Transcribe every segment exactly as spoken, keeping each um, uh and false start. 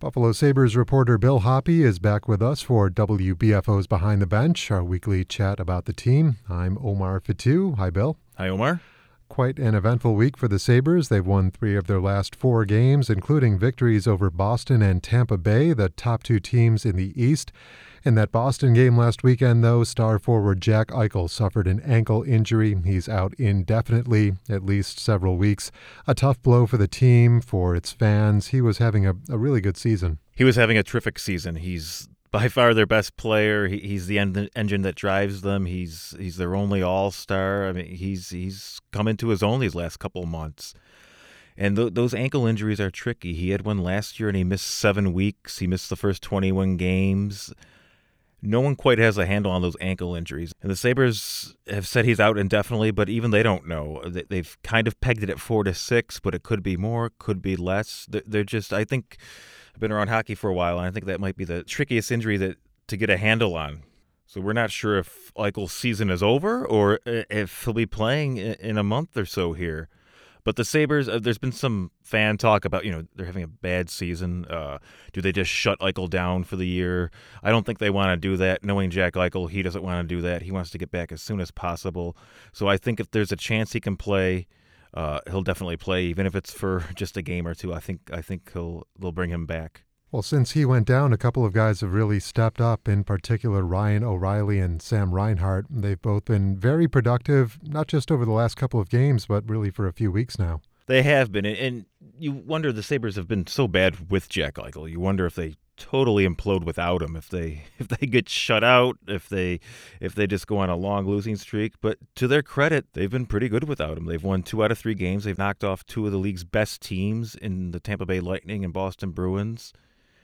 Buffalo Sabres reporter Bill Hoppe is back with us for W B F O's Behind the Bench, our weekly chat about the team. I'm Omar Fatou. Hi, Bill. Hi, Omar. Quite an eventful week for the Sabres. They've won three of their last four games, including victories over Boston and Tampa Bay, the top two teams in the East. In that Boston game last weekend, though, star forward Jack Eichel suffered an ankle injury. He's out indefinitely, at least several weeks. A tough blow for the team, for its fans. He was having a, a really good season. He was having a terrific season. He's by far their best player. He, he's the en- engine that drives them. He's he's their only all-star. I mean, he's he's come into his own these last couple of months. And th- those ankle injuries are tricky. He had one last year, and he missed seven weeks. He missed the first twenty-one games. No one quite has a handle on those ankle injuries. And the Sabres have said he's out indefinitely, but even they don't know. They've kind of pegged it at four to six, but it could be more, could be less. They're just, I think, I've been around hockey for a while, and I think that might be the trickiest injury that to get a handle on. So we're not sure if Eichel's season is over or if he'll be playing in a month or so here. But the Sabres, uh, there's been some fan talk about, you know, they're having a bad season. Uh, do they just shut Eichel down for the year? I don't think they want to do that. Knowing Jack Eichel, he doesn't want to do that. He wants to get back as soon as possible. So I think if there's a chance he can play, uh, he'll definitely play, even if it's for just a game or two. I think I think he'll they'll bring him back. Well, since he went down, a couple of guys have really stepped up, in particular Ryan O'Reilly and Sam Reinhart. They've both been very productive, not just over the last couple of games, but really for a few weeks now. They have been, and you wonder, the Sabres have been so bad with Jack Eichel. You wonder if they totally implode without him, if they if they get shut out, if they if they just go on a long losing streak. But to their credit, they've been pretty good without him. They've won two out of three games. They've knocked off two of the league's best teams in the Tampa Bay Lightning and Boston Bruins.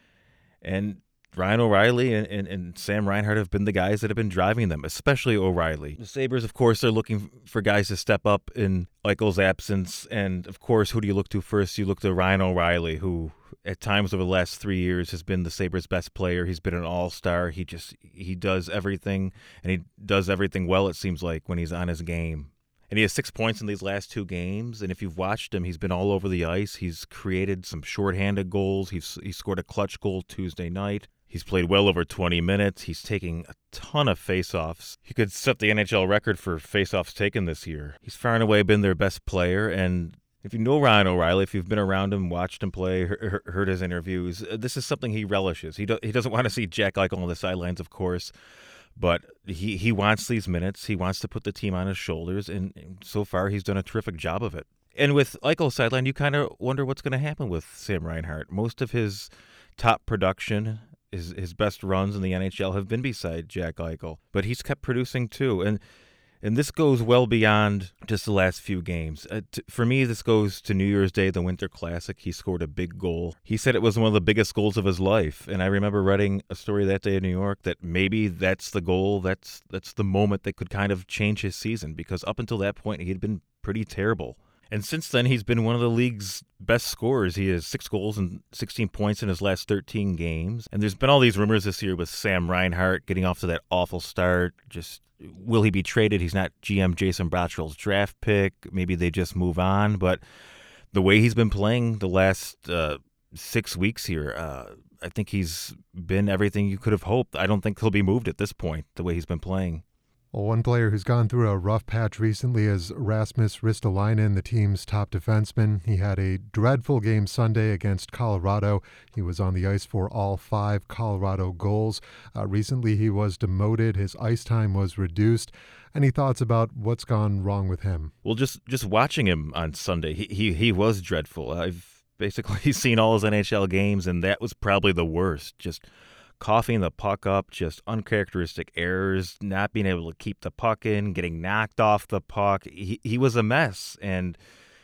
And Ryan O'Reilly and, and, and Sam Reinhart have been the guys that have been driving them, especially O'Reilly. The Sabres, of course, are looking for guys to step up in Eichel's absence. And, of course, who do you look to first? You look to Ryan O'Reilly, who at times over the last three years has been the Sabres' best player. He's been an all-star. He just he does everything, and he does everything well, it seems like, when he's on his game. And he has six points in these last two games. And if you've watched him, he's been all over the ice. He's created some shorthanded goals. He's he scored a clutch goal Tuesday night. He's played well over twenty minutes. He's taking a ton of faceoffs. He could set the N H L record for faceoffs taken this year. He's far and away been their best player. And if you know Ryan O'Reilly, if you've been around him, watched him play, heard his interviews, this is something he relishes. He, do, he doesn't want to see Jack Eichel on the sidelines, of course. But he, he wants these minutes. He wants to put the team on his shoulders, and so far he's done a terrific job of it. And with Eichel sideline, you kind of wonder what's going to happen with Sam Reinhart. Most of his top production, his, his best runs in the N H L have been beside Jack Eichel. But he's kept producing too. And and this goes well beyond just the last few games. Uh, t- for me, this goes to New Year's Day, the Winter Classic. He scored a big goal. He said it was one of the biggest goals of his life. And I remember reading a story that day in New York that maybe that's the goal, that's that's the moment that could kind of change his season, because up until that point, he had been pretty terrible. And since then, he's been one of the league's best scorers. He has six goals and sixteen points in his last thirteen games. And there's been all these rumors this year with Sam Reinhart getting off to that awful start. Just, will he be traded? He's not G M Jason Bottrell's draft pick. Maybe they just move on. But the way he's been playing the last uh, six weeks here, uh, I think he's been everything you could have hoped. I don't think he'll be moved at this point, the way he's been playing. Well, one player who's gone through a rough patch recently is Rasmus Ristolainen, the team's top defenseman. He had a dreadful game Sunday against Colorado. He was on the ice for all five Colorado goals. Uh, recently, he was demoted. His ice time was reduced. Any thoughts about what's gone wrong with him? Well, just just watching him on Sunday, he he, he was dreadful. I've basically seen all his N H L games, and that was probably the worst. Just coughing the puck up, just uncharacteristic errors, not being able to keep the puck in, getting knocked off the puck. He he was a mess, and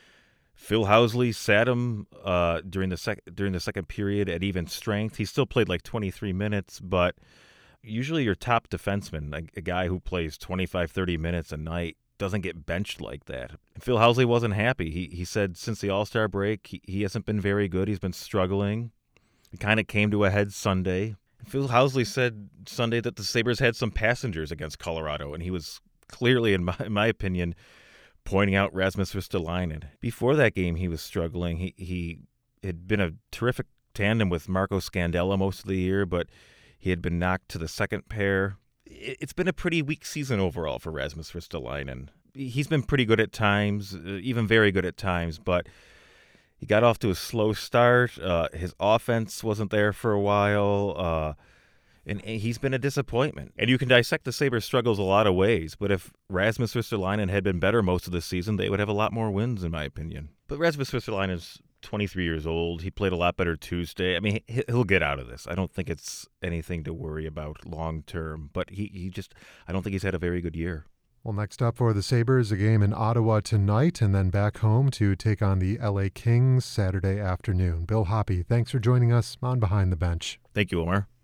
Phil Housley sat him uh, during the sec- during the second period at even strength. He still played like twenty-three minutes, but usually your top defenseman, a, a guy who plays twenty-five, thirty minutes a night, doesn't get benched like that. And Phil Housley wasn't happy. He he said since the All-Star break, he, he hasn't been very good. He's been struggling. It kind of came to a head Sunday. Phil Housley said Sunday that the Sabres had some passengers against Colorado, and he was clearly, in my, in my opinion, pointing out Rasmus Ristolainen. Before that game, he was struggling. He he had been a terrific tandem with Marco Scandella most of the year, but he had been knocked to the second pair. It's been a pretty weak season overall for Rasmus Ristolainen. He's been pretty good at times, even very good at times, but he got off to a slow start. Uh, his offense wasn't there for a while, uh, and, and he's been a disappointment. And you can dissect the Sabres' struggles a lot of ways, but if Rasmus Ristolainen had been better most of the season, they would have a lot more wins, in my opinion. But Rasmus Ristolainen is twenty-three years old. He played a lot better Tuesday. I mean, he'll get out of this. I don't think it's anything to worry about long term, but he, he just, I don't think he's had a very good year. Well, next up for the Sabres, a game in Ottawa tonight and then back home to take on the L A Kings Saturday afternoon. Bill Hoppe, thanks for joining us on Behind the Bench. Thank you, Omar.